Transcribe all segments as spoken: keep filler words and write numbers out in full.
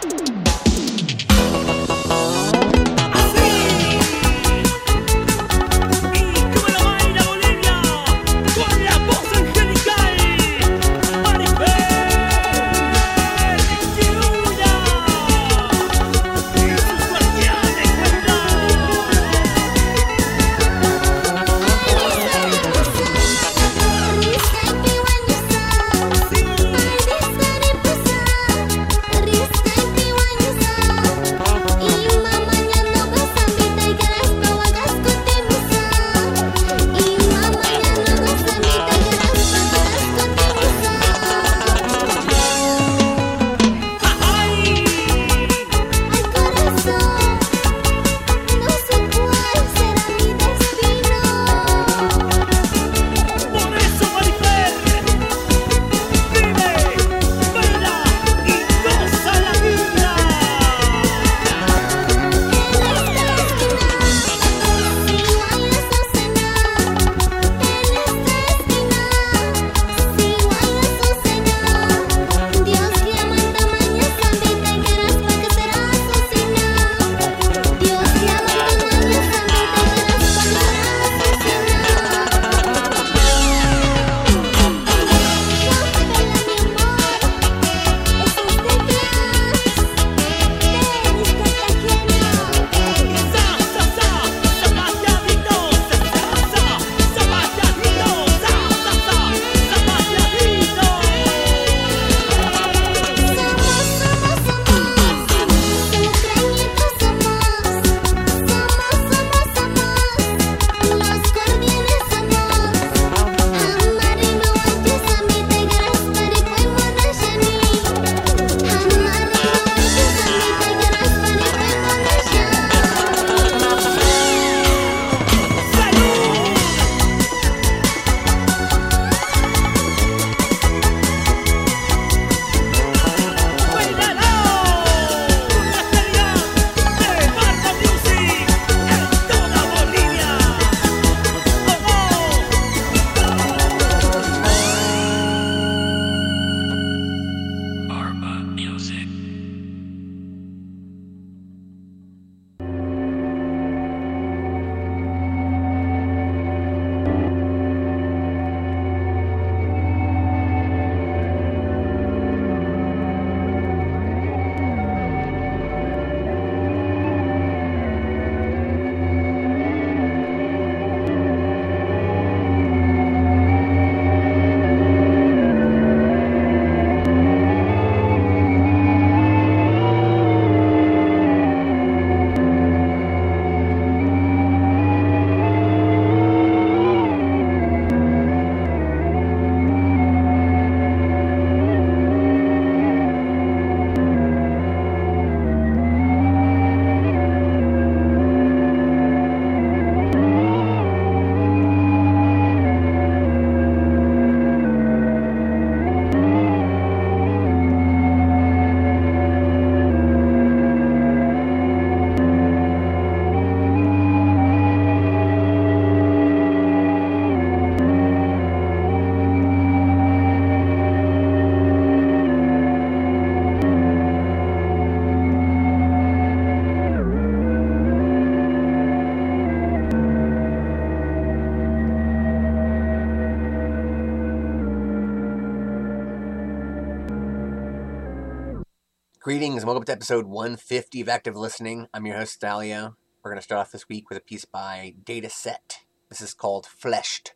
Greetings and welcome to episode one fifty of Active Listening. I'm your host, Stalio. We're going to start off this week with a piece by Dataset. This is called Fleshed.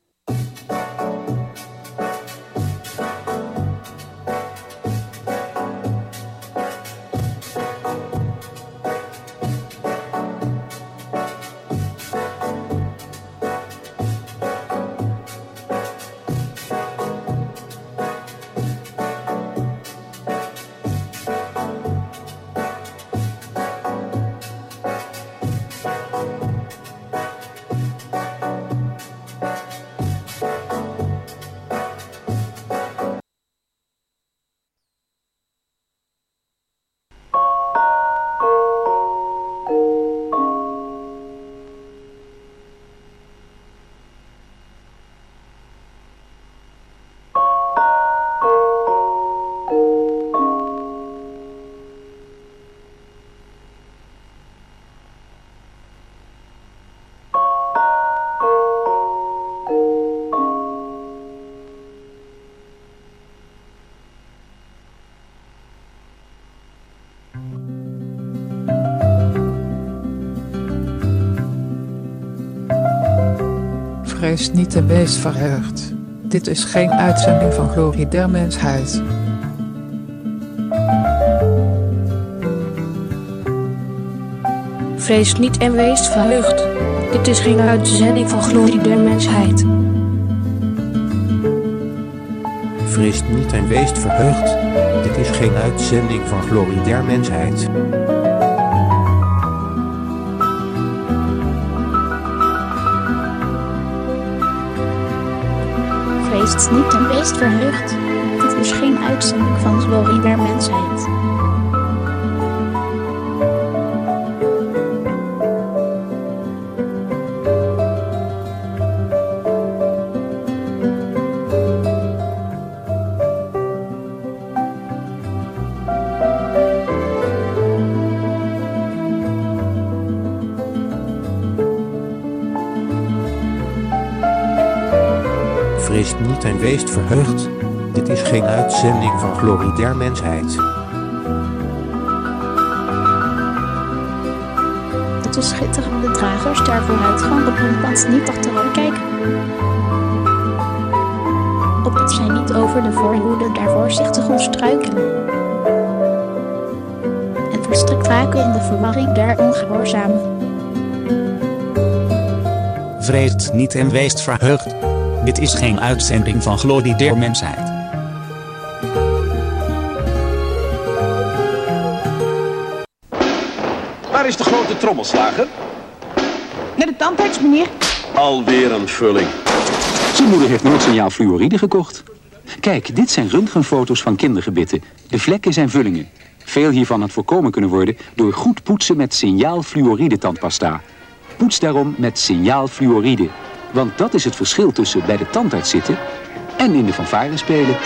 Vrees niet en wees verheugd. Dit is geen uitzending van Glorie der Mensheid. Vrees niet en wees verheugd. Dit is geen uitzending van Glorie der Mensheid. Vrees niet en wees verheugd. Dit is geen uitzending van Glorie der Mensheid. Vrees niet en wees verheugd. Dit is geen uitzending van Glorie der Mensheid. Vrees niet en wees verheugd. Dit is geen uitzending van Glorie der Mensheid. De schitterende dragers der vooruitgang op hun pad niet achterom kijken. Opdat zij niet over de voorhoede der voorzichtigen struikelen. En verstrikt raken in de verwarring der ongehoorzamen. Vreest niet en wees verheugd. Dit is geen uitzending van Glorie der Mensheid. Waar is de grote trommelslager? Naar de tandarts, meneer. Alweer een vulling. Zijn moeder heeft nooit signaal fluoride gekocht. Kijk, dit zijn röntgenfoto's van kindergebitten. De vlekken zijn vullingen. Veel hiervan had voorkomen kunnen worden door goed poetsen met signaal fluoride tandpasta. Poets daarom met signaal fluoride. Want dat is het verschil tussen bij de tandarts zitten en in de fanfare spelen.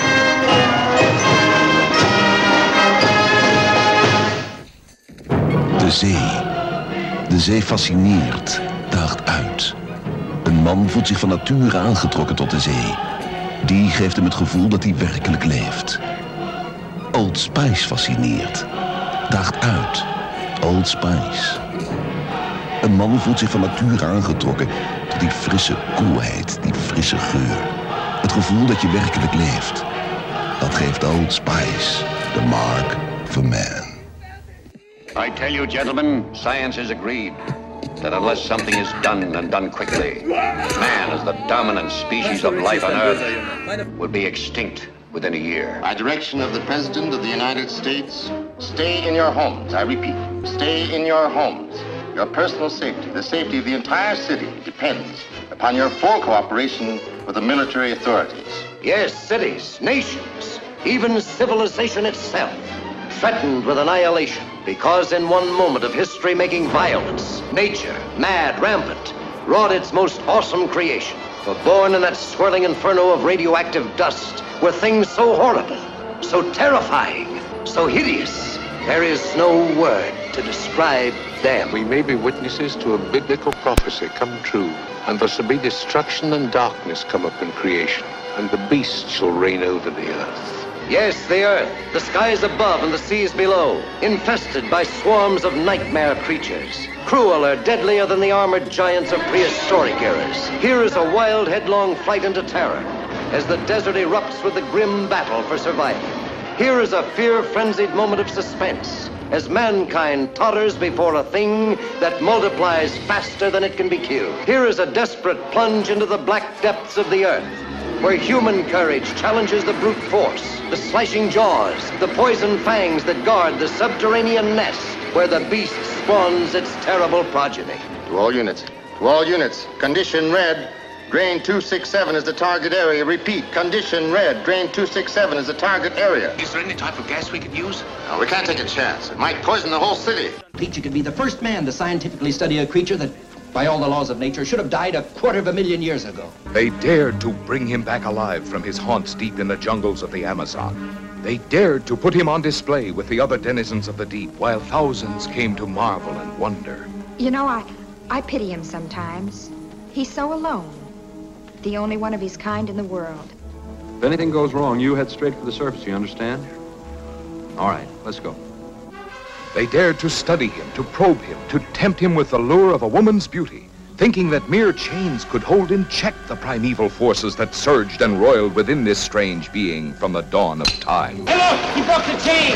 De zee. De zee fascineert, daagt uit. Een man voelt zich van nature aangetrokken tot de zee. Die geeft hem het gevoel dat hij werkelijk leeft. Old Spice fascineert, daagt uit. Old Spice. Een man voelt zich van nature aangetrokken tot die frisse koelheid, die frisse geur. Het gevoel dat je werkelijk leeft. Dat geeft Old Spice, the mark of a man. I tell you, gentlemen, science has agreed that unless something is done and done quickly, man as the dominant species of life on Earth will be extinct within a year. By direction of the President of the United States, stay in your homes. I repeat, stay in your homes. Your personal safety, the safety of the entire city, depends upon your full cooperation with the military authorities. Yes, cities, nations, even civilization itself, threatened with annihilation because in one moment of history-making violence, nature, mad, rampant, wrought its most awesome creation. For born in that swirling inferno of radioactive dust were things so horrible, so terrifying, so hideous, there is no word to describe them. We may be witnesses to a biblical prophecy come true, and there shall be destruction and darkness come up in creation, and the beast shall reign over the earth. Yes, the earth, the skies above and the seas below, infested by swarms of nightmare creatures, crueler, deadlier than the armored giants of prehistoric eras. Here is a wild, headlong flight into terror, as the desert erupts with the grim battle for survival. Here is a fear-frenzied moment of suspense, as mankind totters before a thing that multiplies faster than it can be killed. Here is a desperate plunge into the black depths of the earth, where human courage challenges the brute force, the slashing jaws, the poison fangs that guard the subterranean nest, where the beast spawns its terrible progeny. To all units, to all units, condition red. Drain two six seven is the target area. Repeat, condition red. Drain two six seven is the target area. Is there any type of gas we could use? No, we can't take a chance. It might poison the whole city. Teacher could be the first man to scientifically study a creature that, by all the laws of nature, should have died a quarter of a million years ago. They dared to bring him back alive from his haunts deep in the jungles of the Amazon. They dared to put him on display with the other denizens of the deep, while thousands came to marvel and wonder. You know, I, I pity him sometimes. He's so alone. The only one of his kind in the world. If anything goes wrong, you head straight for the surface, you understand? All right, let's go. They dared to study him, to probe him, to tempt him with the lure of a woman's beauty. thinking that mere chains could hold in check the primeval forces that surged and roiled within this strange being from the dawn of time. Hey, look! He broke the chain!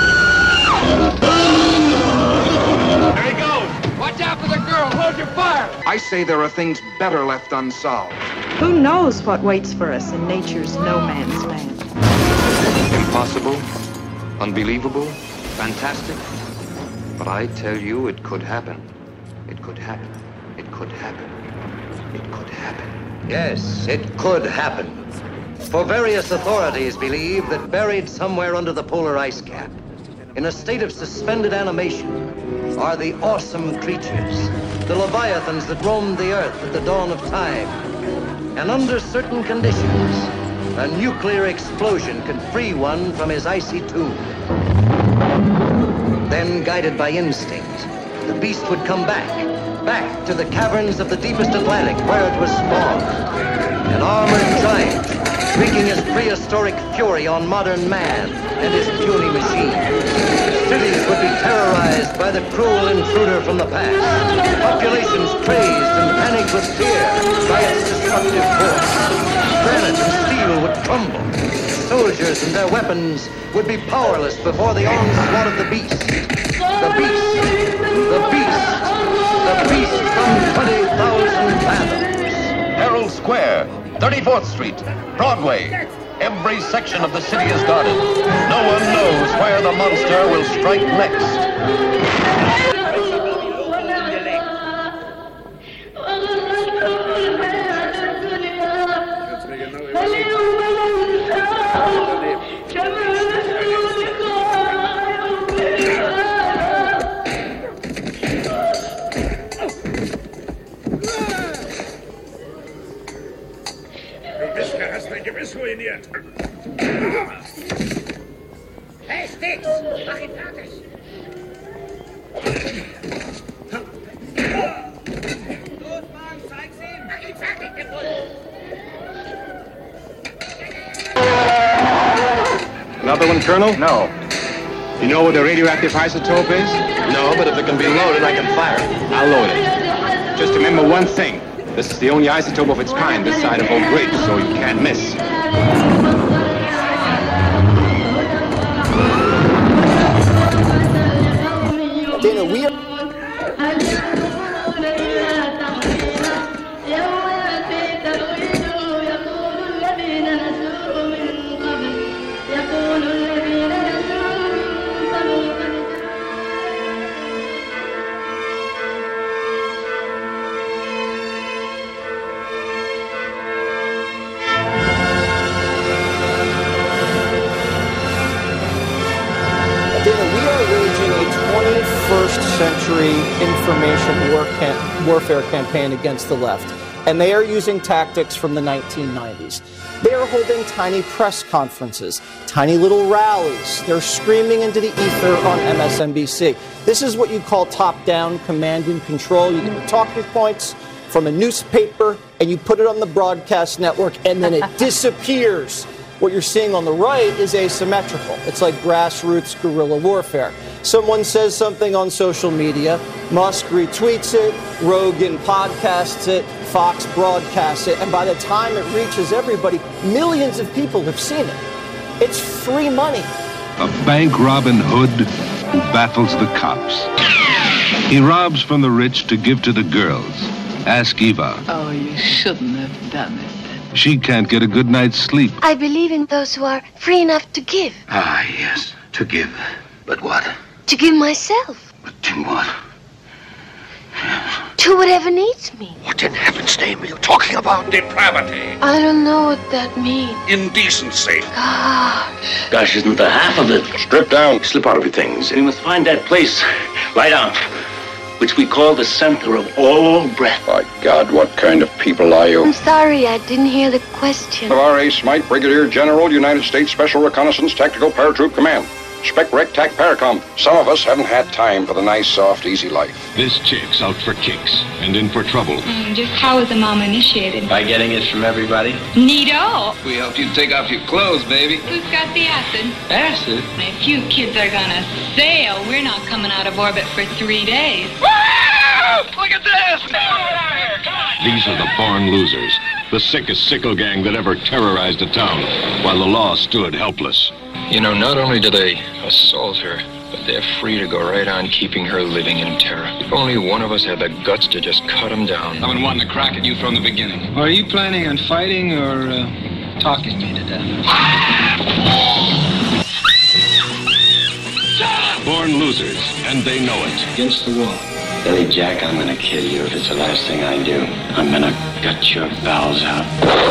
There he goes! Watch out for the girl! Hold your fire! I say there are things better left unsolved. Who knows what waits for us in nature's no man's land? Impossible, unbelievable, fantastic. But I tell you, it could happen. It could happen. It could happen. It could happen. Yes, it could happen. For various authorities believe that buried somewhere under the polar ice cap, in a state of suspended animation, are the awesome creatures, the leviathans that roamed the earth at the dawn of time. And under certain conditions, a nuclear explosion could free one from his icy tomb. Then, guided by instinct, the beast would come back, back to the caverns of the deepest Atlantic where it was spawned. An armored giant, wreaking his prehistoric fury on modern man and his puny machine. Cities would be terrorized by the cruel intruder from the past. Populations crazed and panicked with fear by its destructive force. Granite and steel would crumble. Soldiers and their weapons would be powerless before the onslaught of the beast. The beast. The beast. The beast from twenty thousand fathoms. Herald Square, thirty-fourth Street, Broadway. Every section of the city is guarded. No one knows where the monster will strike next. Hey, Sticks! Mach ihn fertig! Los, Mann, zeig's ihm! Mach ihn fertig, gefunden! Another one, Colonel? No. You know what a radioactive isotope is? No, but if it can be loaded, I can fire it. I'll load it. Just remember one thing. This is the only isotope of its kind this side of Oak Ridge, so you can't miss. Dana, we are... twenty-first century information war cam- warfare campaign against the left, and they are using tactics from the nineteen nineties. They are holding tiny press conferences, tiny little rallies. They're screaming into the ether on M S N B C. This is what you call top-down command and control. You get the talking points from a newspaper, and you put it on the broadcast network, and then it disappears. What you're seeing on the right is asymmetrical. It's like grassroots guerrilla warfare. Someone says something on social media, Musk retweets it, Rogan podcasts it, Fox broadcasts it, and by the time it reaches everybody, millions of people have seen it. It's free money. A bank Robin Hood who baffles the cops. He robs from the rich to give to the girls. Ask Eva. Oh, you shouldn't have done it. She can't get a good night's sleep. I believe in those who are free enough to give. Ah, yes, to give. But what? To give myself. But to what? To whatever needs me. What in heaven's name are you talking about? Depravity. I don't know what that means. Indecency. Gosh. Gosh isn't the half of it. Strip down. Slip out of your things. And we must find that place. Lie down. Which we call the center of all breath. By God, what kind of people are you? I'm sorry, I didn't hear the question. R A. Smythe, Brigadier General, United States Special Reconnaissance Tactical Paratroop Command. Spec Rec Tac Paracom. Some of us haven't had time for the nice, soft, easy life. This chick's out for kicks and in for trouble. Mm, just how was the mom initiated? By getting it from everybody. Neato! We helped you take off your clothes, baby. Who's got the acid? Acid? If you kids are gonna sail, we're not coming out of orbit for three days. Look at this! These are the born losers, the sickest sickle gang that ever terrorized a town, while the law stood helpless. You know, not only do they assault her, but they're free to go right on keeping her living in terror. If only one of us had the guts to just cut them down. I've been wanting to crack at you from the beginning. Are you planning on fighting or uh, talking me to death? Born losers, and they know it. Against the wall. Billy Jack, I'm gonna kill you if it's the last thing I do. I'm gonna gut your bowels out.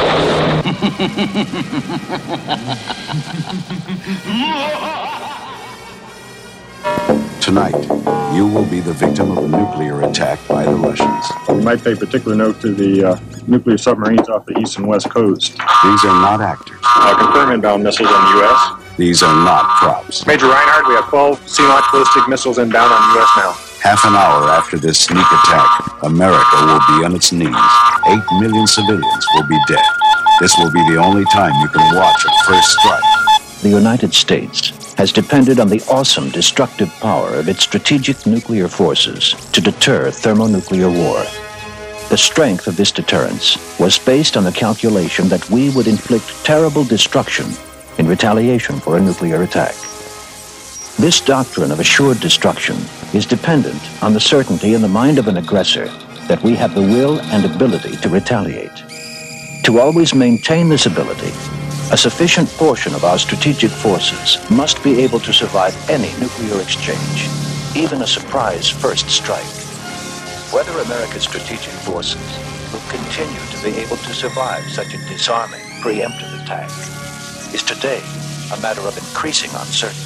Tonight, you will be the victim of a nuclear attack by the Russians. We might pay particular note to the uh, nuclear submarines off the east and west coast. These are not actors. Uh, confirm inbound missiles on the U S. These are not props. Major Reinhardt, we have twelve sea-launched ballistic missiles inbound on the U S now. Half an hour after this sneak attack, America will be on its knees. Eight million civilians will be dead. This will be the only time you can watch a first strike. The United States has depended on the awesome destructive power of its strategic nuclear forces to deter thermonuclear war. The strength of this deterrence was based on the calculation that we would inflict terrible destruction in retaliation for a nuclear attack. This doctrine of assured destruction is dependent on the certainty in the mind of an aggressor that we have the will and ability to retaliate. To always maintain this ability, a sufficient portion of our strategic forces must be able to survive any nuclear exchange, even a surprise first strike. Whether America's strategic forces will continue to be able to survive such a disarming, preemptive attack is today a matter of increasing uncertainty.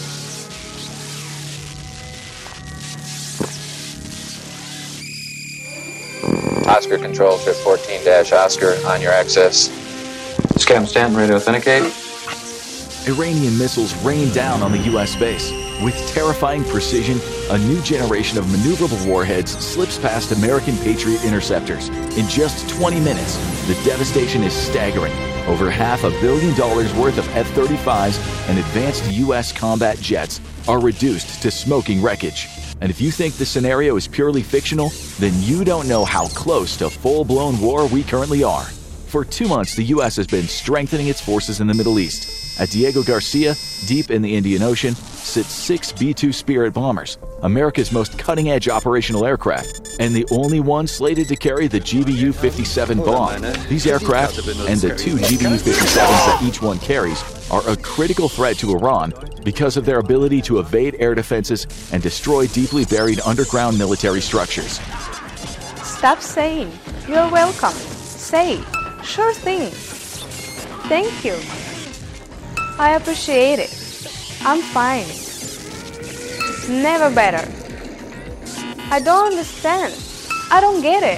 Oscar Control, Trip fourteen dash Oscar, on your access. Is Captain Stanton ready to authenticate? Iranian missiles rain down on the U S base. With terrifying precision, a new generation of maneuverable warheads slips past American Patriot interceptors. In just twenty minutes, the devastation is staggering. Over half a billion dollars worth of F thirty-fives and advanced U S combat jets are reduced to smoking wreckage. And if you think the scenario is purely fictional, then you don't know how close to full-blown war we currently are. For two months, the U S has been strengthening its forces in the Middle East. At Diego Garcia, deep in the Indian Ocean, sit six B two Spirit bombers, America's most cutting-edge operational aircraft, and the only one slated to carry the G B U fifty-seven bomb. These aircraft, and the two G B U fifty-sevens that each one carries, are a critical threat to Iran because of their ability to evade air defenses and destroy deeply buried underground military structures. Stop saying, "You're welcome." Say, "Sure thing." Thank you. I appreciate it. I'm fine. Never better. I don't understand. I don't get it.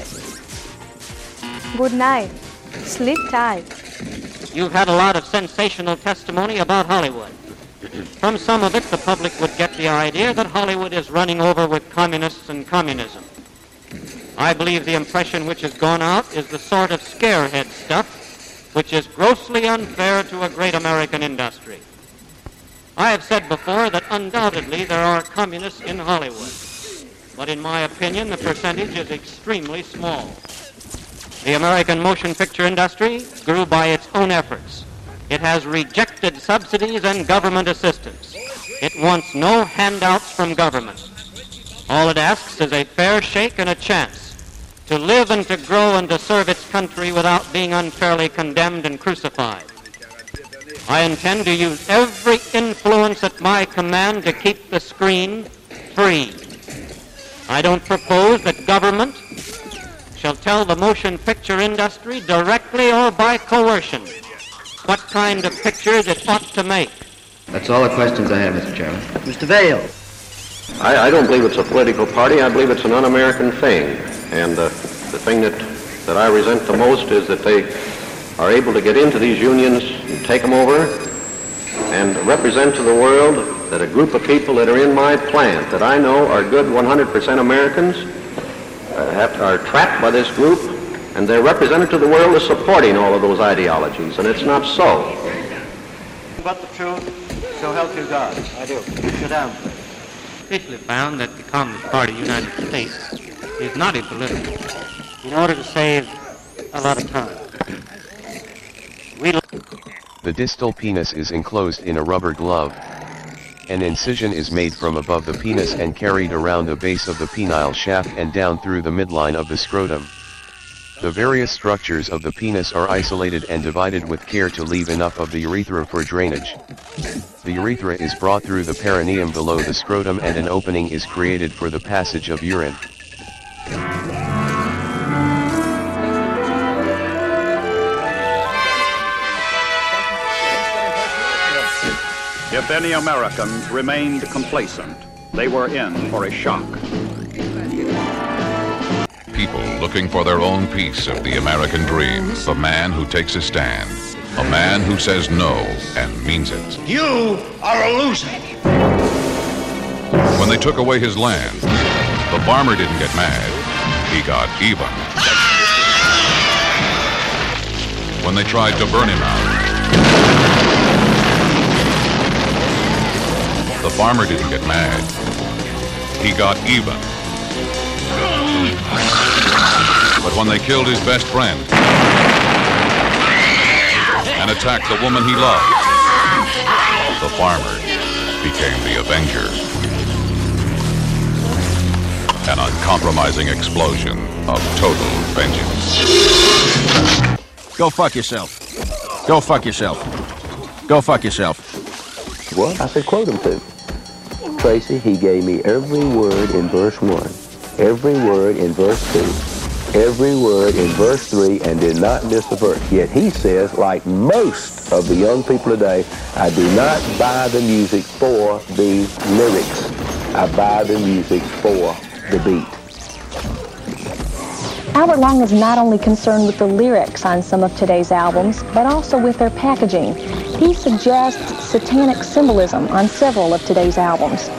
Good night. Sleep tight. You've had a lot of sensational testimony about Hollywood. From some of it, the public would get the idea that Hollywood is running over with communists and communism. I believe the impression which has gone out is the sort of scarehead stuff which is grossly unfair to a great American industry. I have said before that undoubtedly there are communists in Hollywood, but in my opinion the percentage is extremely small. The American motion picture industry grew by its own efforts. It has rejected subsidies and government assistance. It wants no handouts from government. All it asks is a fair shake and a chance to live and to grow and to serve its country without being unfairly condemned and crucified. I intend to use every influence at my command to keep the screen free. I don't propose that government shall tell the motion picture industry directly or by coercion what kind of pictures it ought to make. That's all the questions I have, Mister Chairman. Mister Vail. I, I don't believe it's a political party. I believe it's an un-American thing. And uh, the thing that, that I resent the most is that they are able to get into these unions and take them over and represent to the world that a group of people that are in my plant that I know are good one hundred percent Americans uh, have, are trapped by this group, and they're represented to the world as supporting all of those ideologies, and it's not so. But the truth, so help you God. I do. Sit down. Officially found that the Communist Party of the United States is not a political, in order to save a lot of time. We The distal penis is enclosed in a rubber glove. An incision is made from above the penis and carried around the base of the penile shaft and down through the midline of the scrotum. The various structures of the penis are isolated and divided with care to leave enough of the urethra for drainage. The urethra is brought through the perineum below the scrotum and an opening is created for the passage of urine. If any Americans remained complacent, they were in for a shock. People looking for their own piece of the American dream. The man who takes a stand. A man who says no and means it. You are a loser. When they took away his land, the farmer didn't get mad. He got even. When they tried to burn him out, the farmer didn't get mad. He got even. But when they killed his best friend and attacked the woman he loved, the farmer became the avenger. An uncompromising explosion of total vengeance. Go fuck yourself. Go fuck yourself. Go fuck yourself. What? I said quote him to. Tracy, he gave me every word in verse one, every word in verse two, every word in verse three, and did not miss a verse. Yet he says, like most of the young people today, I do not buy the music for the lyrics. I buy the music for the beat. Albert Long is not only concerned with the lyrics on some of today's albums, but also with their packaging. He suggests satanic symbolism on several of today's albums.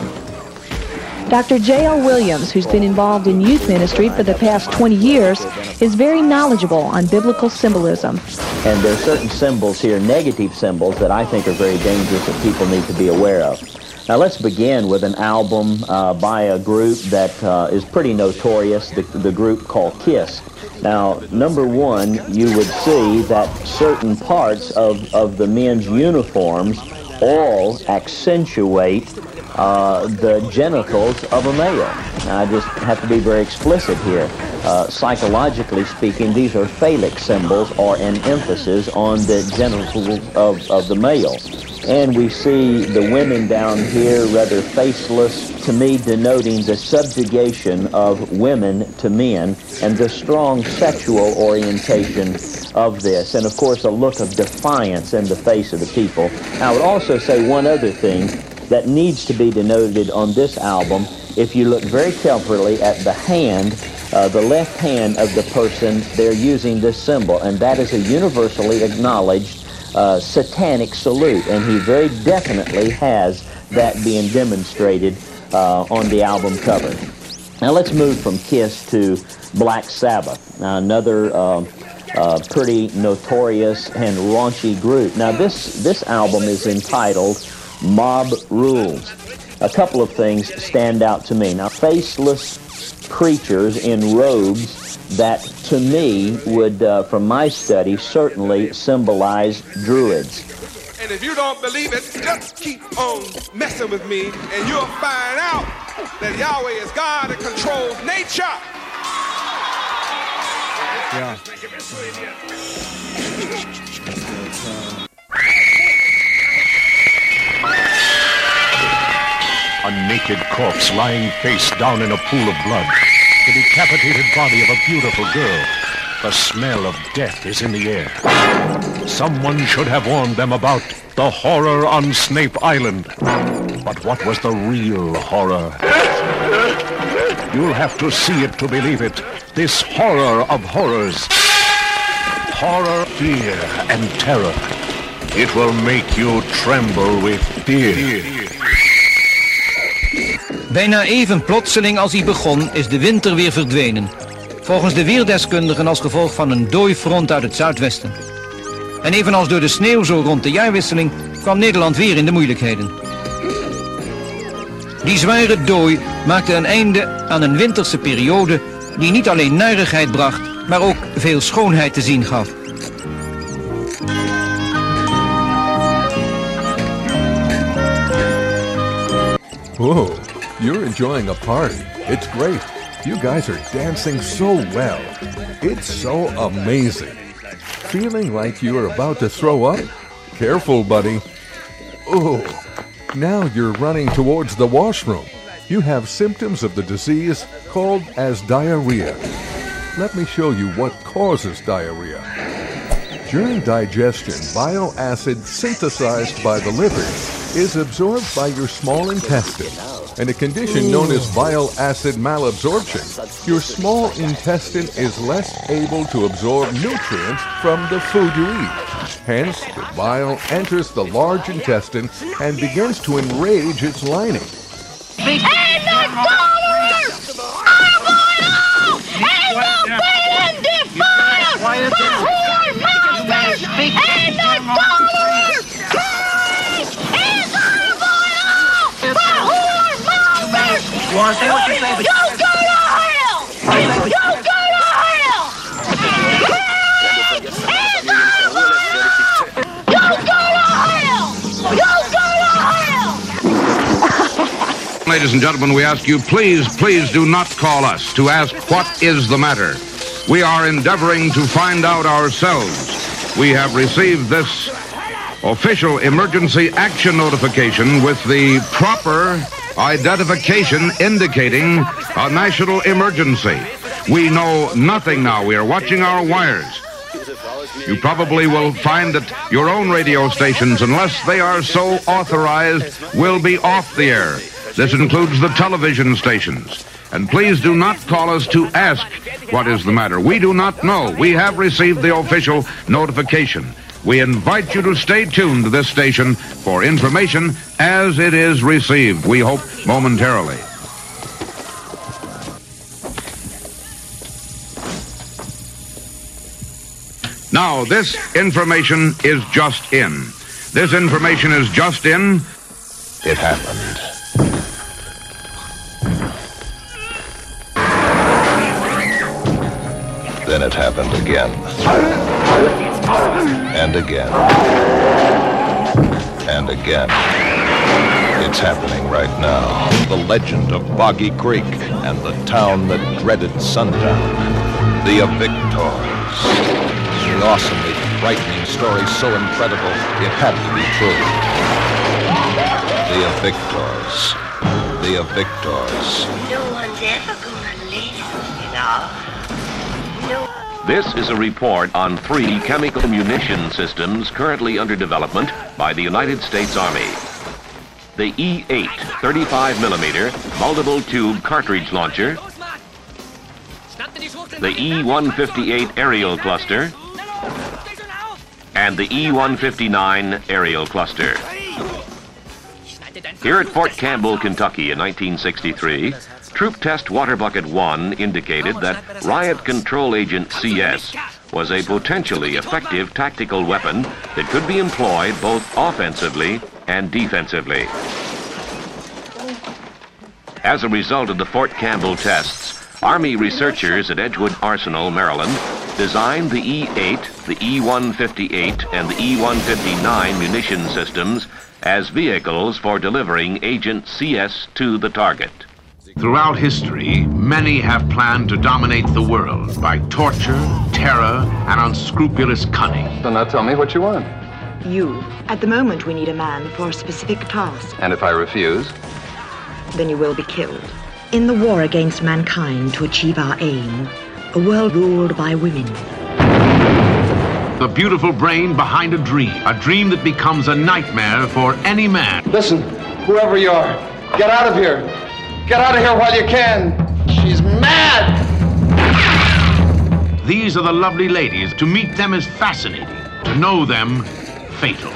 Doctor J L Williams, who's been involved in youth ministry for the past twenty years, is very knowledgeable on biblical symbolism. And there are certain symbols here, negative symbols, that I think are very dangerous that people need to be aware of. Now let's begin with an album uh, by a group that uh, is pretty notorious, the, the group called KISS. Now, number one, you would see that certain parts of, of the men's uniforms all accentuate uh, the genitals of a male. Now, I just have to be very explicit here. Uh, psychologically speaking, these are phallic symbols or an emphasis on the genitals of, of the male. And we see the women down here rather faceless, to me denoting the subjugation of women to men and the strong sexual orientation of this. And of course a look of defiance in the face of the people. I would also say one other thing that needs to be denoted on this album. If you look very carefully at the hand, uh, the left hand of the person, they're using this symbol, and that is a universally acknowledged Uh, satanic salute, and he very definitely has that being demonstrated uh, on the album cover. Now let's move from KISS to Black Sabbath, now another uh, uh, pretty notorious and raunchy group. Now this, this album is entitled Mob Rules. A couple of things stand out to me. Now faceless preachers in robes that, to me, would, uh, from my study, certainly symbolize druids. And if you don't believe it, just keep on messing with me, and you'll find out that Yahweh is God that controls nature. Yeah. A naked corpse lying face down in a pool of blood. The decapitated body of a beautiful girl. The smell of death is in the air. Someone should have warned them about the horror on Snape Island. But what was the real horror? You'll have to see it to believe it. This horror of horrors. Horror, fear, and terror. It will make you tremble with fear. Bijna even plotseling als hij begon is de winter weer verdwenen. Volgens de weerdeskundigen als gevolg van een dooifront uit het zuidwesten. En evenals door de sneeuw zo rond de jaarwisseling kwam Nederland weer in de moeilijkheden. Die zware dooi maakte een einde aan een winterse periode die niet alleen narigheid bracht, maar ook veel schoonheid te zien gaf. Whoa, you're enjoying a party. It's great. You guys are dancing so well. It's so amazing. Feeling like you're about to throw up? Careful, buddy. Oh, now you're running towards the washroom. You have symptoms of the disease called as diarrhea. Let me show you what causes diarrhea. During digestion, bile acid synthesized by the liver is absorbed by your small intestine. In a condition known as bile acid malabsorption, your small intestine is less able to absorb nutrients from the food you eat. Hence, the bile enters the large intestine and begins to enrage its lining. Ain't no tolerance! Arboil! Ain't no feeling defiled! For whore masters! Ain't no tolerance! Christ is arboil! For whore masters! You want to say what you say, but... You go to hell! You go to hell! Christ is arboil! You go to hell! You go to hell! Ladies and gentlemen, we ask you, please, please do not call us to ask what is the matter. We are endeavoring to find out ourselves. We have received this official emergency action notification with the proper identification indicating a national emergency. We know nothing now. We are watching our wires. You probably will find that your own radio stations, unless they are so authorized, will be off the air. This includes the television stations. And please do not call us to ask what is the matter. We do not know. We have received the official notification. We invite you to stay tuned to this station for information as it is received, we hope momentarily. Now, this information is just in. This information is just in. It happened. Then it happened again. And again. And again. It's happening right now. The legend of Boggy Creek and the town that dreaded sundown. The Evictors. The awesomely frightening story so incredible, it had to be true. The Evictors. The Evictors. No one's ever gonna live, you know. This is a report on three chemical munition systems currently under development by the United States Army. The E eight thirty-five millimeter multiple tube cartridge launcher, the E one fifty-eight aerial cluster, and the E one fifty-nine aerial cluster. Here at Fort Campbell, Kentucky in nineteen sixty-three, Troop Test Water Bucket one indicated that Riot Control Agent C S was a potentially effective tactical weapon that could be employed both offensively and defensively. As a result of the Fort Campbell tests, Army researchers at Edgewood Arsenal, Maryland, designed the E eight, the E one fifty-eight, and the E one fifty-nine munition systems as vehicles for delivering Agent C S to the target. Throughout history, many have planned to dominate the world by torture, terror, and unscrupulous cunning. So now tell me what you want. You. At the moment, we need a man for a specific task. And if I refuse? Then you will be killed. In the war against mankind to achieve our aim, a world ruled by women. The beautiful brain behind a dream, a dream that becomes a nightmare for any man. Listen, whoever you are, get out of here. Get out of here while you can. She's mad. These are the lovely ladies. To meet them is fascinating. To know them, fatal.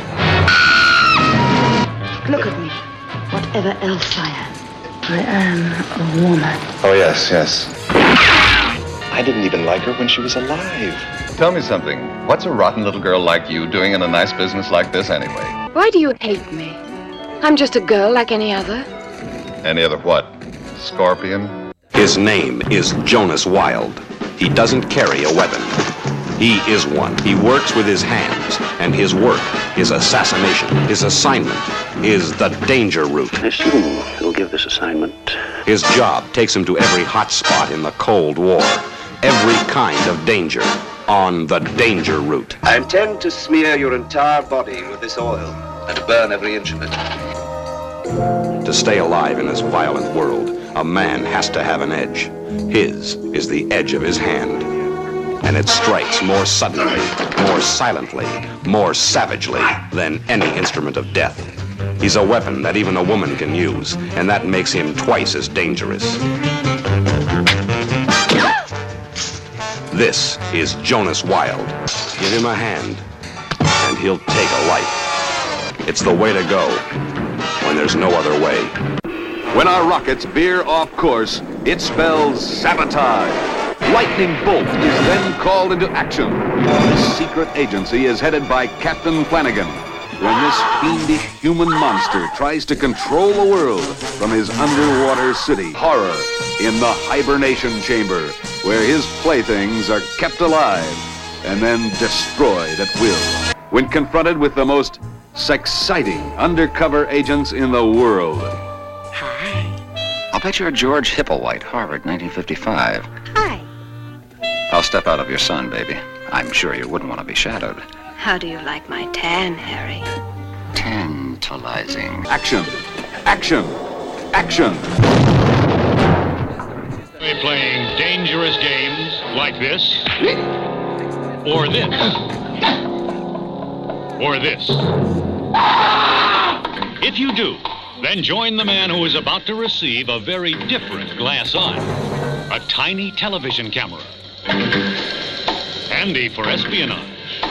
Look at me. Whatever else I am, I am a woman. Oh, yes, yes. I didn't even like her when she was alive. Tell me something. What's a rotten little girl like you doing in a nice business like this anyway? Why do you hate me? I'm just a girl like any other. Any other what? Scorpion? His name is Jonas Wilde. He doesn't carry a weapon. He is one. He works with his hands, and his work is assassination. His assignment is the danger route. I assume he'll give this assignment. His job takes him to every hot spot in the Cold War. Every kind of danger on the danger route. I intend to smear your entire body with this oil and to burn every inch of it. To stay alive in this violent world, a man has to have an edge. His is the edge of his hand. And it strikes more suddenly, more silently, more savagely than any instrument of death. He's a weapon that even a woman can use, and that makes him twice as dangerous. This is Jonas Wilde. Give him a hand, and he'll take a life. It's the way to go when there's no other way. When our rockets veer off course, it spells sabotage. Lightning Bolt is then called into action. The secret agency is headed by Captain Flanagan. When this fiendish human monster tries to control the world from his underwater city, horror in the hibernation chamber, where his playthings are kept alive and then destroyed at will. When confronted with the most exciting undercover agents in the world. Hi. I'll bet you're George Hipplewhite, Harvard, nineteen fifty-five. Hi. I'll step out of your sun, baby. I'm sure you wouldn't want to be shadowed. How do you like my tan, Harry? Tantalizing. Action! Action! Action! We're playing dangerous games like this, or this, or this. If you do, then join the man who is about to receive a very different glass eye. A tiny television camera. Handy for espionage.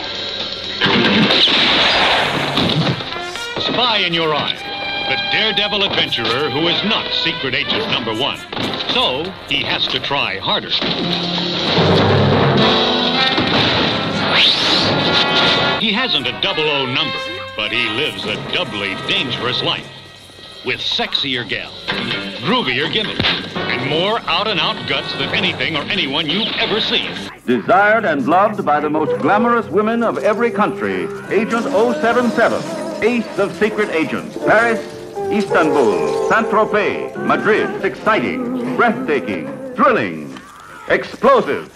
Spy in your eye. The daredevil adventurer who is not secret agent number one. So, he has to try harder. He hasn't a double O number, but he lives a doubly dangerous life. With sexier gals, groovier gimmicks, and more out-and-out guts than anything or anyone you've ever seen. Desired and loved by the most glamorous women of every country, Agent oh seven seven, ace of secret agents. Paris, Istanbul, Saint-Tropez, Madrid. Exciting, breathtaking, thrilling, explosive.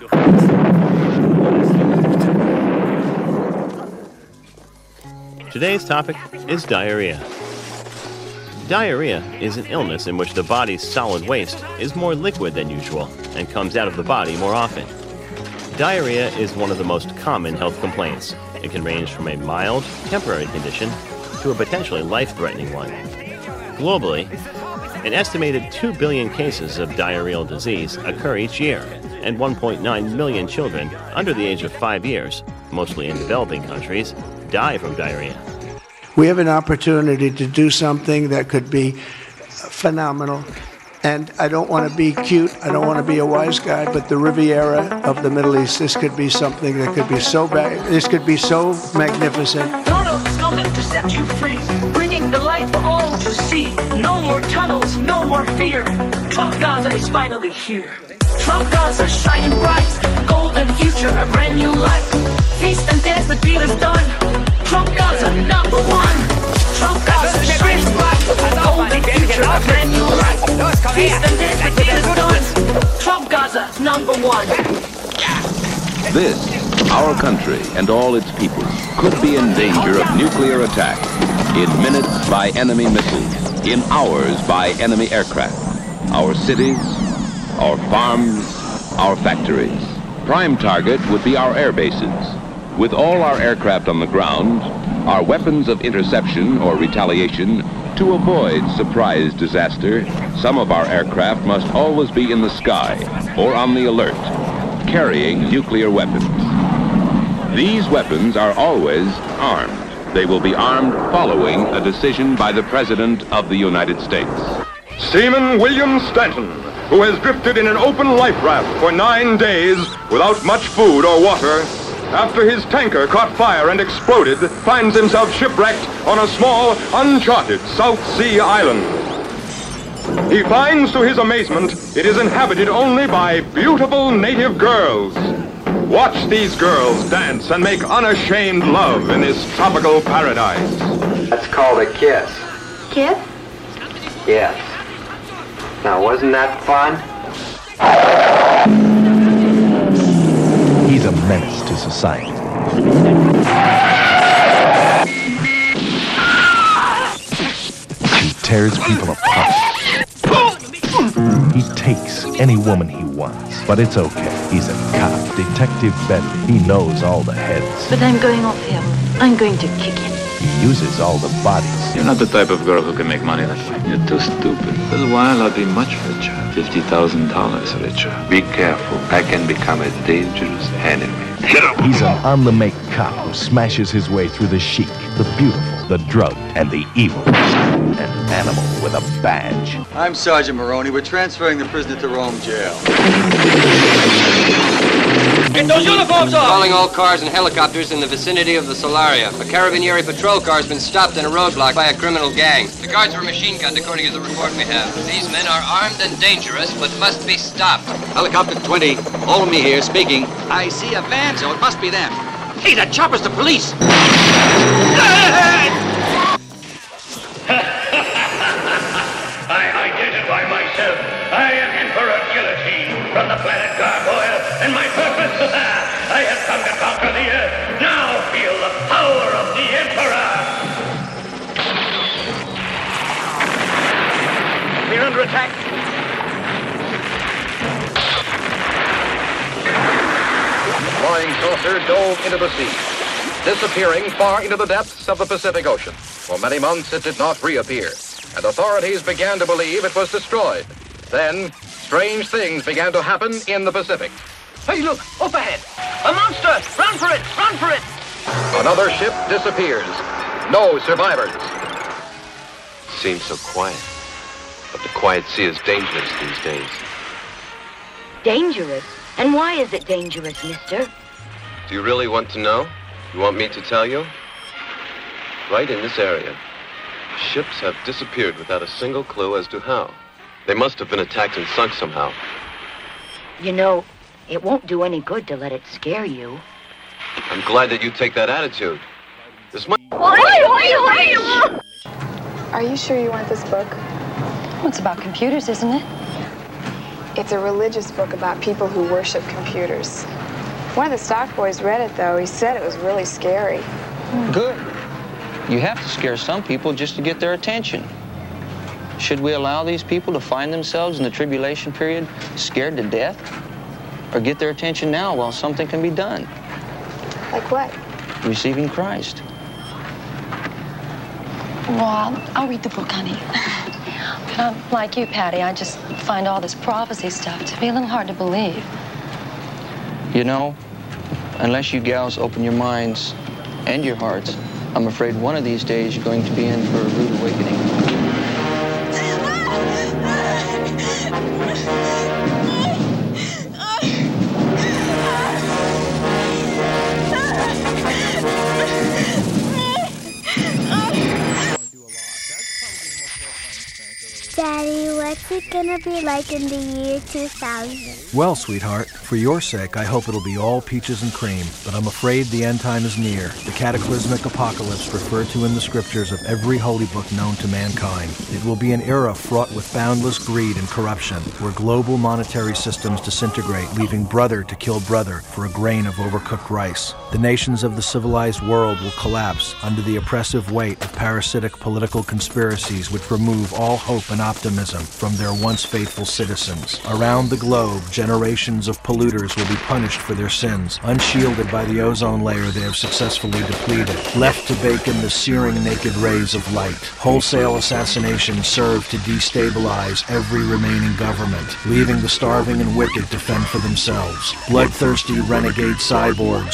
Today's topic is diarrhea. Diarrhea is an illness in which the body's solid waste is more liquid than usual and comes out of the body more often. Diarrhea is one of the most common health complaints. It can range from a mild, temporary condition to a potentially life-threatening one. Globally, an estimated two billion cases of diarrheal disease occur each year, and one point nine million children under the age of five years, mostly in developing countries, die from diarrhea. We have an opportunity to do something that could be phenomenal. And I don't want to be cute, I don't want to be a wise guy, but the Riviera of the Middle East, this could be something that could be so bad, this could be so magnificent. Tunnels coming to set you free, bringing the light for all to see. No more tunnels, no more fear. Trump Gaza is finally here. Trump Gaza shining bright, golden future, a brand new life. Feast and dance, the deal is done. Trump Gaza number one. Trump Gaza shining bright, golden future, a brand new life. Feast and dance, the deal is done. Trump Gaza number one. This, our country and all its people, could be in danger of nuclear attack. In minutes by enemy missiles, in hours by enemy aircraft. Our cities, our farms, our factories. Prime target would be our air bases. With all our aircraft on the ground, our weapons of interception or retaliation, to avoid surprise disaster, some of our aircraft must always be in the sky or on the alert, carrying nuclear weapons. These weapons are always armed. They will be armed following a decision by the President of the United States. Seaman William Stanton, who has drifted in an open life raft for nine days without much food or water, after his tanker caught fire and exploded, finds himself shipwrecked on a small, uncharted South Sea island. he finds to his amazement it is inhabited only by beautiful native girls. Watch these girls dance and make unashamed love in this tropical paradise. That's called a kiss. Kiss? Yes. Now, wasn't that fun? He's a menace to society. He tears people apart. He takes any woman he wants, but it's okay. He's a cop, Detective Bentley. He knows all the heads. But I'm going off him. I'm going to kick him. He uses all the bodies. You're not the type of girl who can make money that way. You're too stupid. In a little while, I'll be much richer. fifty thousand dollars richer. Be careful. I can become a dangerous enemy. He's an on-the-make cop who smashes his way through the chic, the beautiful, the drugged, and the evil. An animal with a badge. I'm Sergeant Maroney. We're transferring the prisoner to Rome jail. Get those uniforms off! Calling all cars and helicopters in the vicinity of the Solaria. A Carabinieri patrol car has been stopped in a roadblock by a criminal gang. The guards were machine gunned according to the report we have. These men are armed and dangerous, but must be stopped. Helicopter twenty, all of me here speaking. I see a van, so it must be them. Hey, that chopper's the police! I identify myself. I am Emperor Guillotine from the planet Gargoyle, and my purpose, I have come to conquer the Earth. Now feel the power of the Emperor. We're under attack. Flying saucer dove into the sea, disappearing far into the depths of the Pacific Ocean. For many months it did not reappear, and authorities began to believe it was destroyed. Then, strange things began to happen in the Pacific. Hey, look, up ahead! A monster! Run for it! Run for it! Another ship disappears. No survivors. Seems so quiet. But the quiet sea is dangerous these days. Dangerous? And why is it dangerous, mister? Do you really want to know? You want me to tell you? Right in this area, ships have disappeared without a single clue as to how. They must have been attacked and sunk somehow. You know, it won't do any good to let it scare you. I'm glad that you take that attitude. This might... Are you sure you want this book? Well, it's about computers, isn't it? It's a religious book about people who worship computers. One of the stock boys read it, though. He said it was really scary. Good. You have to scare some people just to get their attention. Should we allow these people to find themselves in the tribulation period scared to death? Or get their attention now while something can be done? Like what? Receiving Christ. Well, I'll, I'll read the book, honey. But I'm like you, Patty. I just find all this prophecy stuff to be a little hard to believe. You know, unless you gals open your minds and your hearts, I'm afraid one of these days you're going to be in for a rude awakening. Daddy, what's it gonna be like in the year two thousand? Well, sweetheart, for your sake, I hope it'll be all peaches and cream, but I'm afraid the end time is near, the cataclysmic apocalypse referred to in the scriptures of every holy book known to mankind. It will be an era fraught with boundless greed and corruption, where global monetary systems disintegrate, leaving brother to kill brother for a grain of overcooked rice. The nations of the civilized world will collapse under the oppressive weight of parasitic political conspiracies which remove all hope and optimism from their once faithful citizens. Around the globe, generations of polluters will be punished for their sins, unshielded by the ozone layer they have successfully depleted, left to bake in the searing naked rays of light. Wholesale assassinations serve to destabilize every remaining government, leaving the starving and wicked to fend for themselves. Bloodthirsty renegade cyborgs, created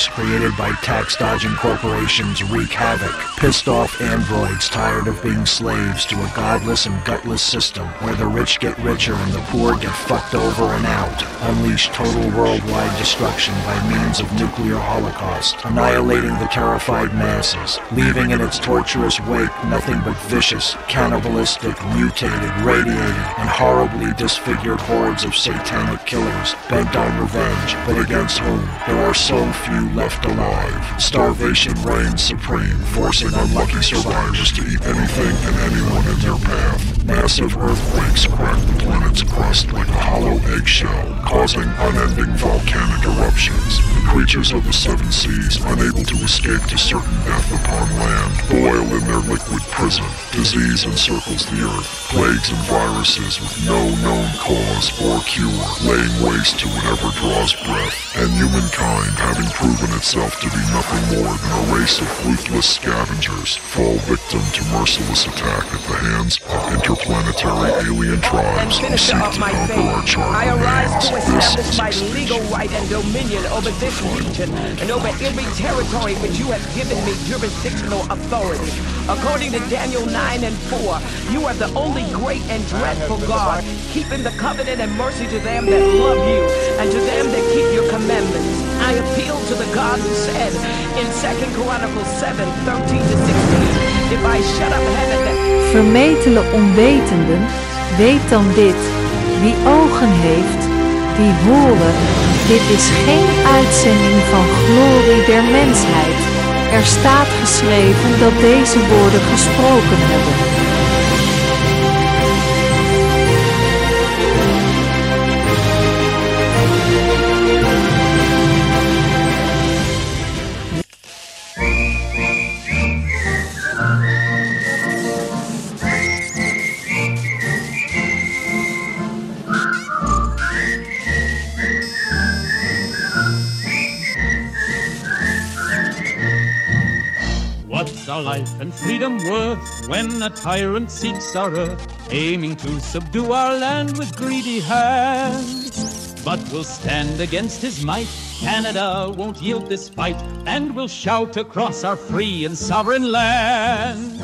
created by tax-dodging corporations wreak havoc. Pissed off androids tired of being slaves to a godless and gutless system where the rich get richer and the poor get fucked over and out. Unleash total worldwide destruction by means of nuclear holocaust, annihilating the terrified masses, leaving in its torturous wake nothing but vicious, cannibalistic, mutated, radiated, and horribly disfigured hordes of satanic killers bent on revenge, but against whom there are so few left alive. Starvation reigns supreme, forcing unlucky survivors to eat anything and anyone in their path. Massive earthquakes crack the planet's crust like a hollow eggshell, causing unending volcanic eruptions. The creatures of the seven seas, unable to escape to certain death upon land, boil in their liquid prison. Disease encircles the earth, plagues and viruses with no known cause or cure, laying waste to whatever draws breath. And humankind, having proven itself to be nothing more than a race of ruthless scavengers, fall victim to merciless attack at the hands of interplanetary alien tribes who seek to conquer our charred I arise remains. to This establish is my extinction. legal right and dominion over this region and over every territory which you have given me jurisdictional authority. According to Daniel nine and four, you are the only great and dreadful God, keeping the covenant and mercy to them that love you and to them that keep your commandments. I appeal to the God who said in Second Chronicles seven, thirteen to sixteen, if I shut up heaven that... Vermetele onwetenden, weet dan dit. Wie ogen heeft, die horen. Dit is geen uitzending van glorie der mensheid. Er staat geschreven dat deze woorden gesproken hebben. What's our life and freedom worth when a tyrant seeks our earth, aiming to subdue our land with greedy hands? But we'll stand against his might. Canada won't yield this fight, and we'll shout across our free and sovereign land.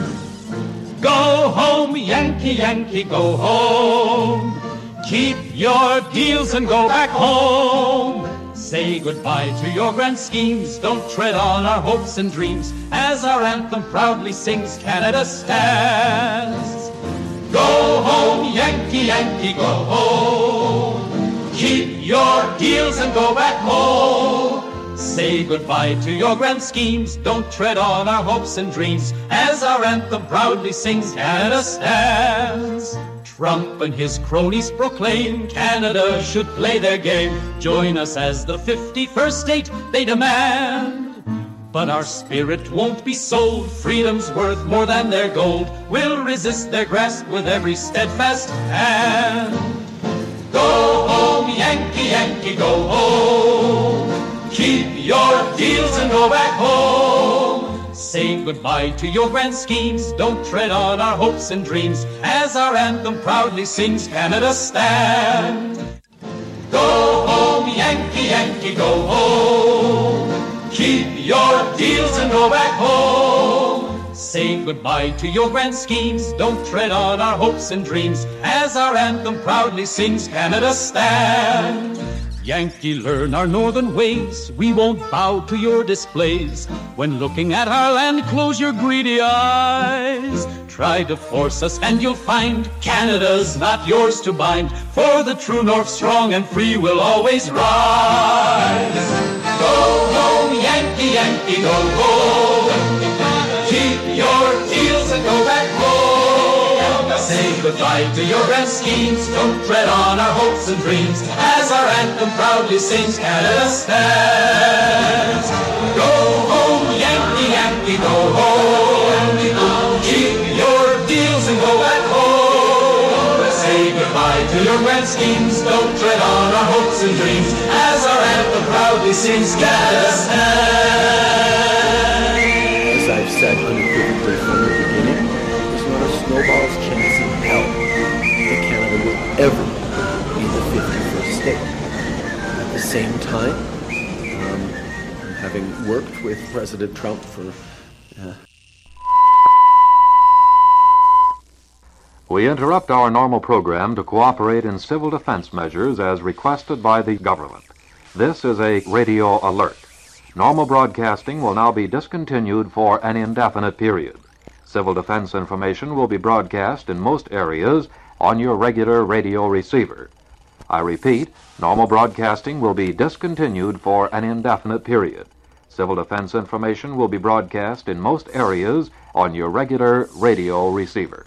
Go home, Yankee, Yankee, go home. Keep your deals and go back home. Say goodbye to your grand schemes. Don't tread on our hopes and dreams. As our anthem proudly sings, Canada stands. Go home, Yankee, Yankee, go home. Keep your deals and go back home. Say goodbye to your grand schemes. Don't tread on our hopes and dreams. As our anthem proudly sings, Canada stands. Trump and his cronies proclaim Canada should play their game. Join us as the fifty-first state they demand. But our spirit won't be sold. Freedom's worth more than their gold. We'll resist their grasp with every steadfast hand. Go home, Yankee, Yankee, go home. Keep your deals and go back home. Say goodbye to your grand schemes. Don't tread on our hopes and dreams. As our anthem proudly sings, Canada stand. Go home, Yankee, Yankee, go home. Keep your deals and go back home. Say goodbye to your grand schemes. Don't tread on our hopes and dreams. As our anthem proudly sings, Canada stand. Yankee, learn our northern ways. We won't bow to your displays. When looking at our land, close your greedy eyes. Try to force us and you'll find Canada's not yours to bind. For the true north strong and free will always rise. Go home, Yankee, Yankee, go home. Keep your deals and go back home. Say goodbye to your grand schemes. Don't tread on our hopes and dreams. As our anthem proudly sings, Canada stands. Go home, Yankee, Yankee, go home. Keep your deals and go back home. Say goodbye to your grand schemes. Don't tread on our hopes and dreams. As our anthem proudly sings, Canada stands. As I've said unequivocally from the beginning, there's not a snowball's chance in hell that Canada will ever be the fifty-first state. At the same time, um, I'm having having worked with President Trump for... Uh... We interrupt our normal program to cooperate in civil defense measures as requested by the government. This is a radio alert. Normal broadcasting will now be discontinued for an indefinite period. Civil defense information will be broadcast in most areas on your regular radio receiver. I repeat, normal broadcasting will be discontinued for an indefinite period. Civil defense information will be broadcast in most areas on your regular radio receiver.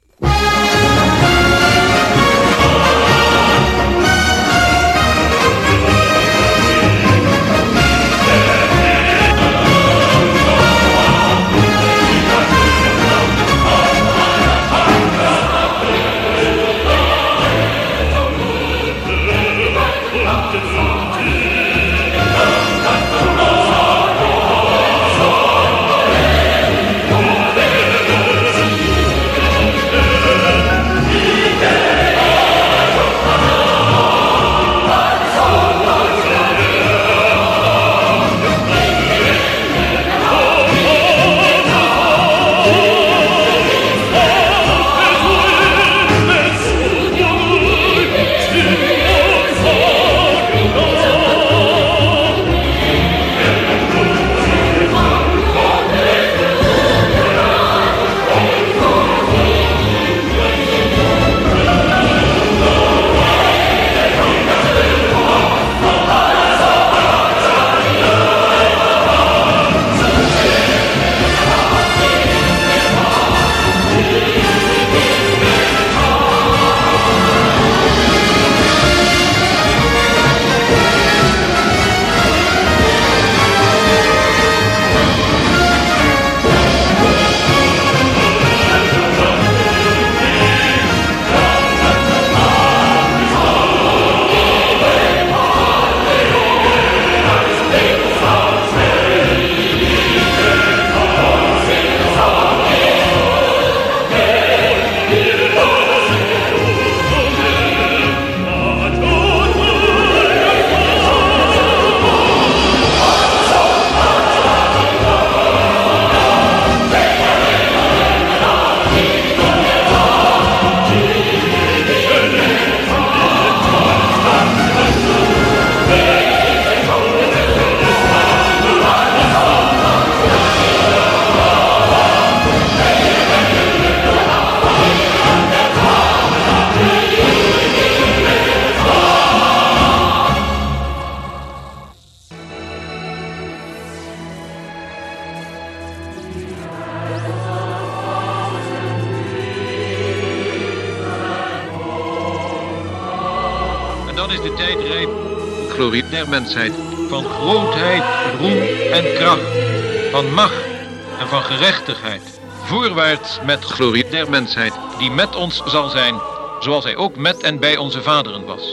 Dan is de tijd rijp. Glorie der mensheid. Van grootheid, roem en kracht. Van macht en van gerechtigheid. Voorwaarts met glorie der mensheid. Die met ons zal zijn. Zoals hij ook met en bij onze vaderen was.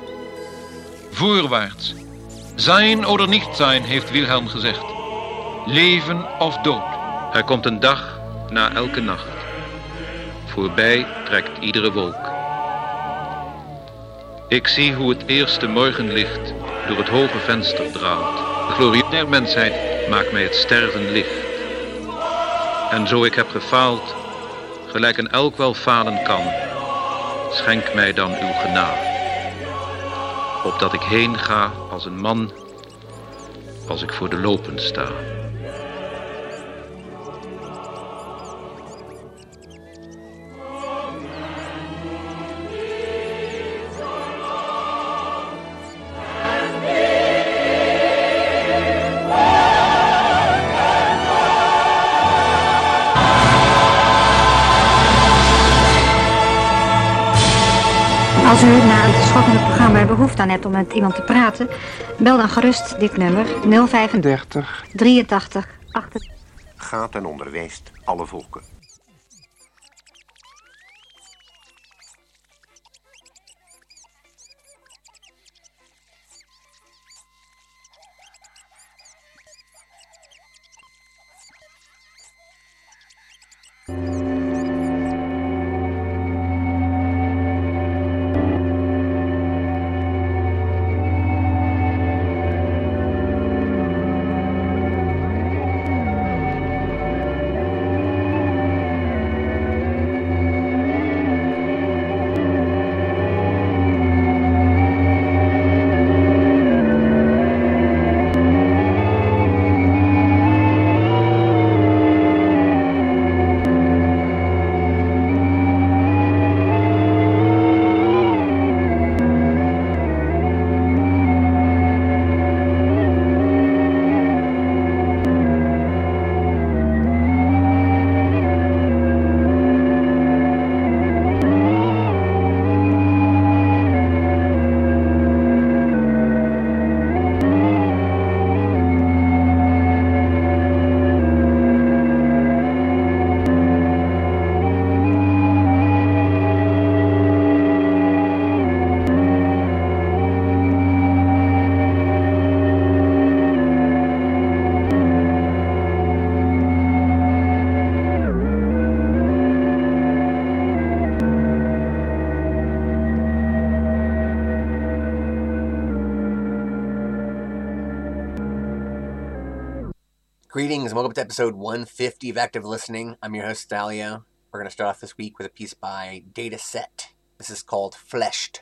Voorwaarts. Zijn oder niet zijn, heeft Wilhelm gezegd. Leven of dood. Er komt een dag na elke nacht. Voorbij trekt iedere wolk. Ik zie hoe het eerste morgenlicht door het hoge venster draalt. De glorie der mensheid maakt mij het sterven licht. En zo ik heb gefaald, gelijk een elk wel falen kan, schenk mij dan uw genade. Opdat ik heen ga als een man, als ik voor de lopen sta. Als u na het schokkende programma behoefte aan hebt om met iemand te praten, bel dan gerust dit nummer nul vijfendertig drieëntachtig acht. Gaat en onderwijst alle volken. Greetings, and welcome to episode one fifty of Active Listening. I'm your host, Stalio. We're going to start off this week with a piece by Dataset. This is called Fleshed.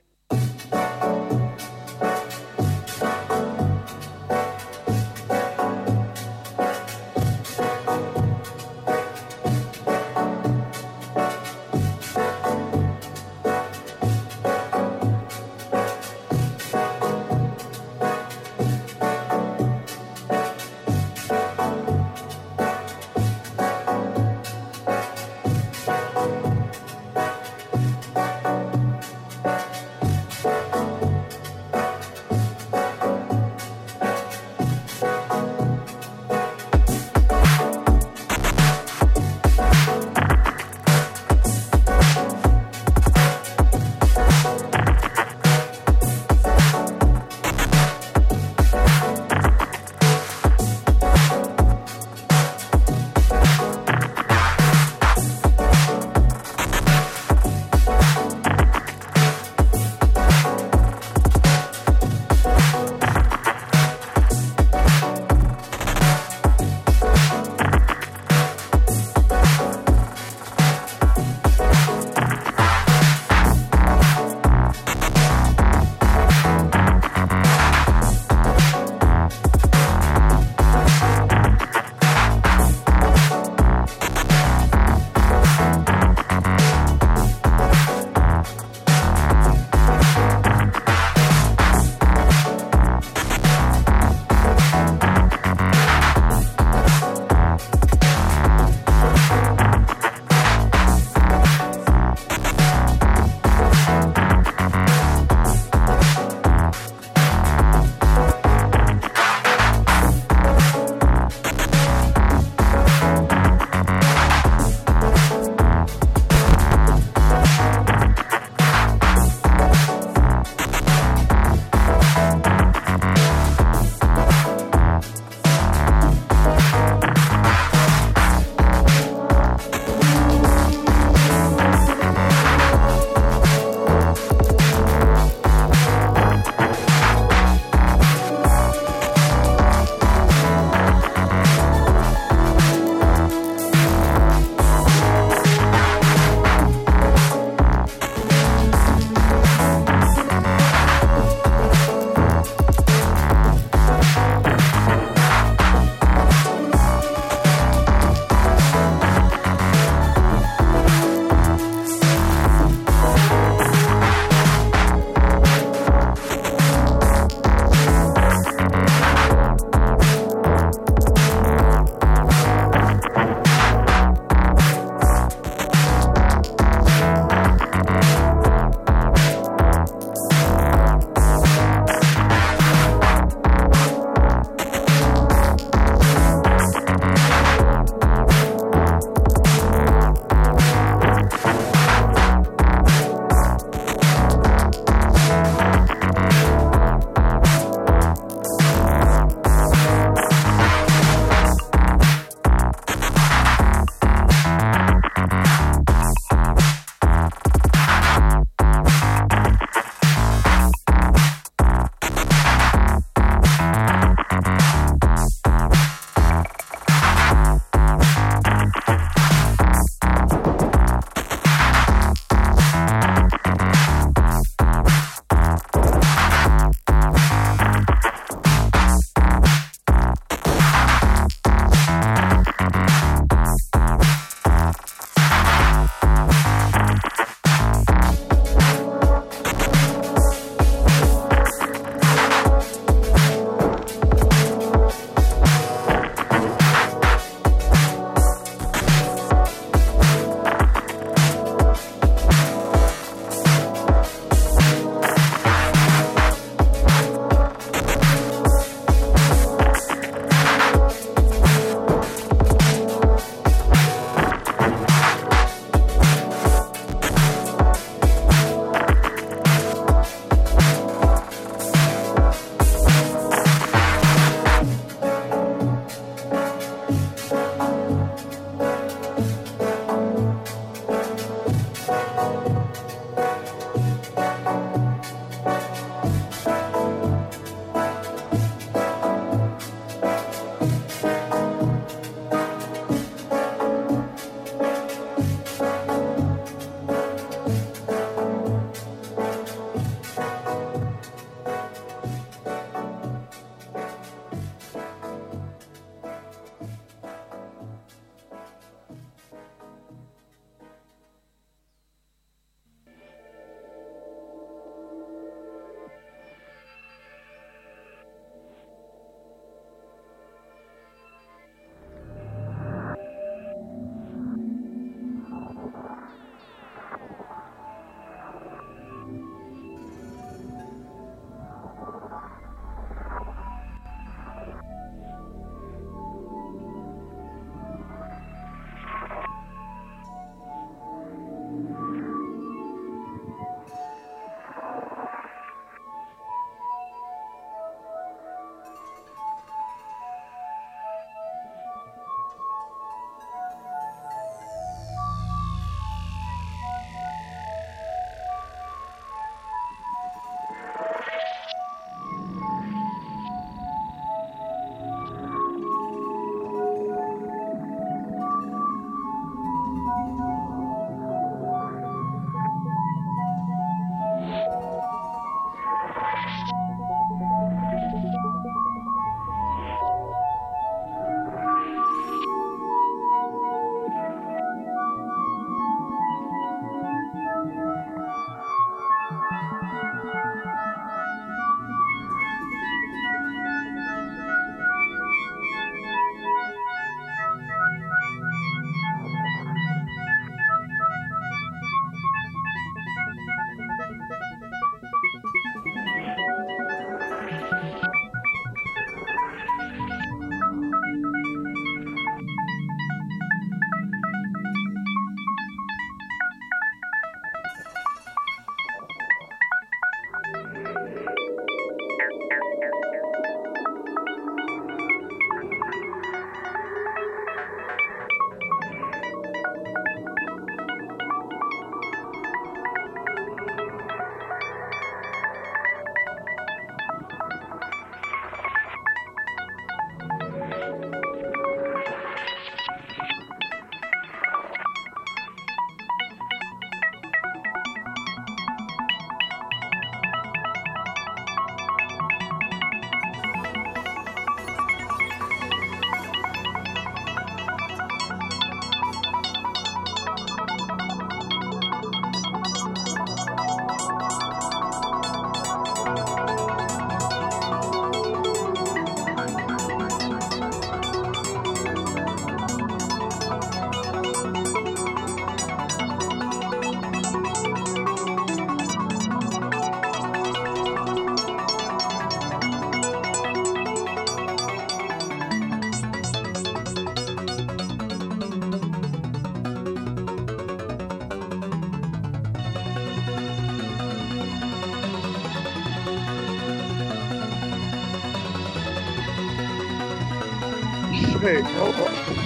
Hey, hold on.